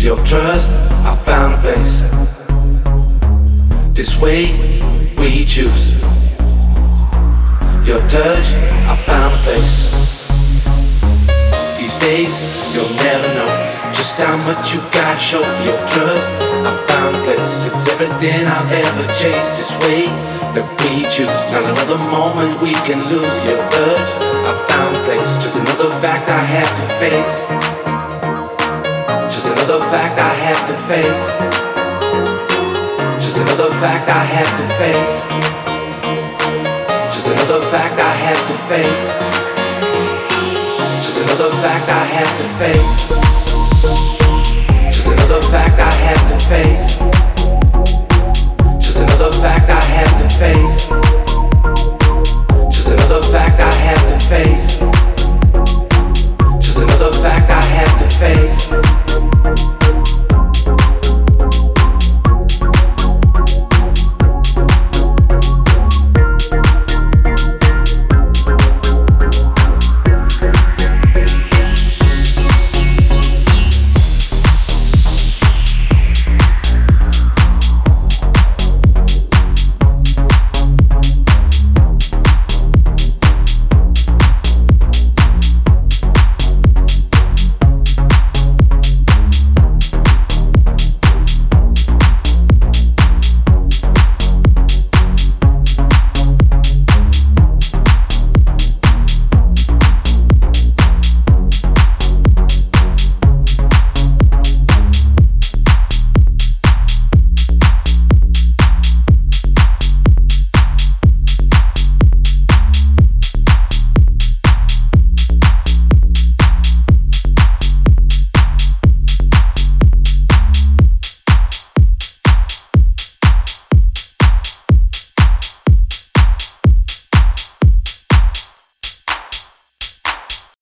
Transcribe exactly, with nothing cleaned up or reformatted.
Your trust, I found a place. This way we choose. Your touch, I found a place. These days, you'll never know just how much you got. Show your trust, I found a place. It's everything I'll ever chase. This way that we choose. Not another moment we can lose. Your touch, I found a place. Just another fact I have to face. Just another fact I have to face. Just another fact I have to face. Just another fact I have to face. Just another fact I have to face.